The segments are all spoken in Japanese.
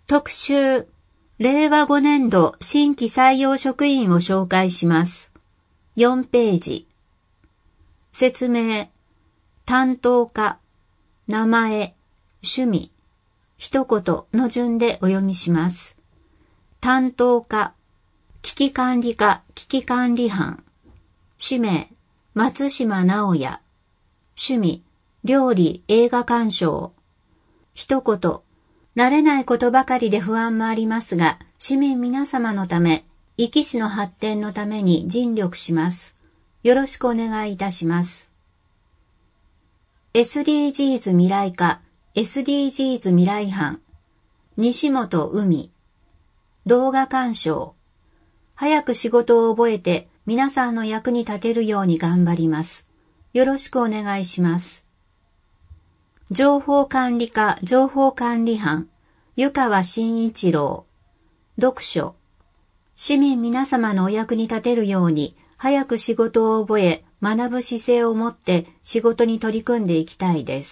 特集、令和5年度新規採用職員を紹介します。4ページ。説明、担当課、名前、趣味、一言の順でお読みします。担当課、危機管理課危機管理班。氏名、松島直也。趣味、料理映画鑑賞。一言、慣れないことばかりで不安もありますが、市民皆様のため、壱岐市の発展のために尽力します。よろしくお願いいたします。SDGs 未来課、SDGs 未来班。西本海。動画鑑賞。早く仕事を覚えて皆さんの役に立てるように頑張ります。よろしくお願いします。情報管理課情報管理班、湯川慎一郎。読書。市民皆様のお役に立てるように、早く仕事を覚え、学ぶ姿勢を持って仕事に取り組んでいきたいです。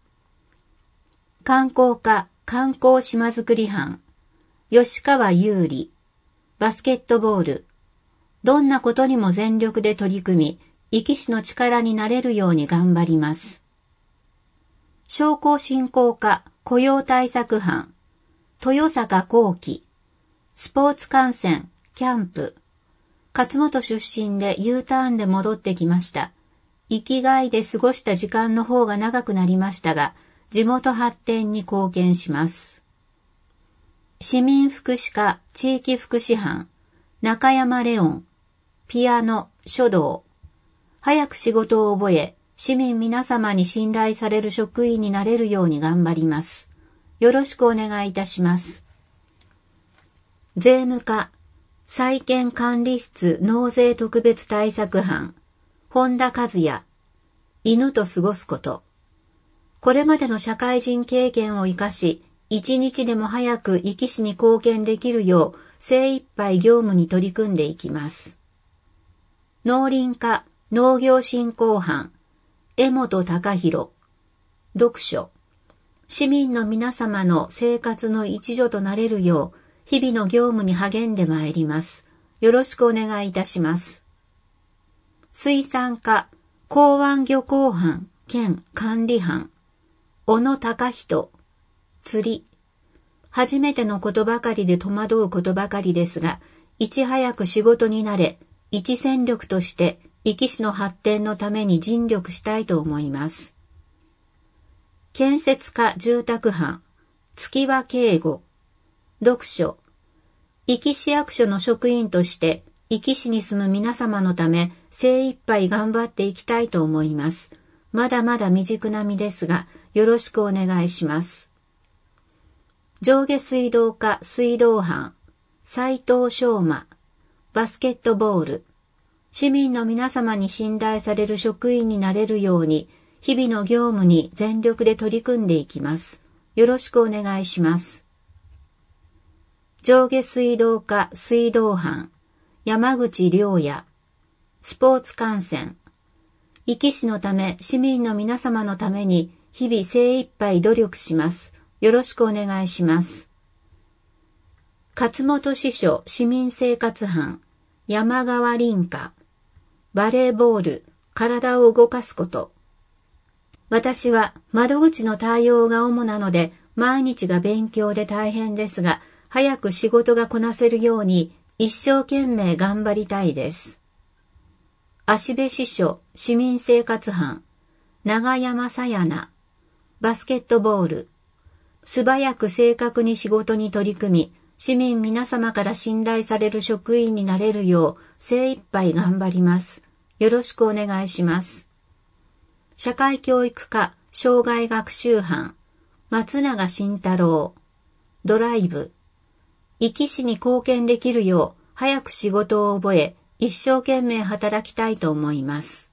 観光課観光島づくり班、吉川優里。バスケットボール。どんなことにも全力で取り組み、壱岐市の力になれるように頑張ります。商工振興課雇用対策班、豊坂幸喜。スポーツ観戦、キャンプ。勝本出身で U ターンで戻ってきました。生きがいで過ごした時間の方が長くなりましたが、地元発展に貢献します。市民福祉課地域福祉班、中山レオン。ピアノ、書道。早く仕事を覚え、市民皆様に信頼される職員になれるように頑張ります。よろしくお願いいたします。税務課、債権管理室納税特別対策班、本田和也。犬と過ごすこと。これまでの社会人経験を生かし、一日でも早く壱岐市に貢献できるよう精一杯業務に取り組んでいきます。農林課農業振興班、江本隆弘。読書。市民の皆様の生活の一助となれるよう、日々の業務に励んでまいります。よろしくお願いいたします。水産課港湾漁港班兼管理班、小野隆人。釣り。初めてのことばかりで戸惑うことばかりですが、いち早く仕事に慣れ、一戦力として壱岐市の発展のために尽力したいと思います。建設課住宅班、月輪圭吾。読書。壱岐市役所の職員として壱岐市に住む皆様のため精一杯頑張っていきたいと思います。まだまだ未熟な身ですが、よろしくお願いします。上下水道課水道班、斉藤翔馬。バスケットボール。市民の皆様に信頼される職員になれるように、日々の業務に全力で取り組んでいきます。よろしくお願いします。上下水道課水道班、山口良也。スポーツ観戦。壱岐市のため、市民の皆様のために、日々精一杯努力します。よろしくお願いします。勝本支所市民生活班、山川凛香。バレーボール、体を動かすこと。私は窓口の対応が主なので、毎日が勉強で大変ですが、早く仕事がこなせるように一生懸命頑張りたいです。芦部支所市民生活班、長山さやな。バスケットボール。素早く正確に仕事に取り組み、市民皆様から信頼される職員になれるよう精一杯頑張ります。よろしくお願いします。社会教育課障害学習班、松永慎太郎。ドライブ。壱岐市に貢献できるよう早く仕事を覚え、一生懸命働きたいと思います。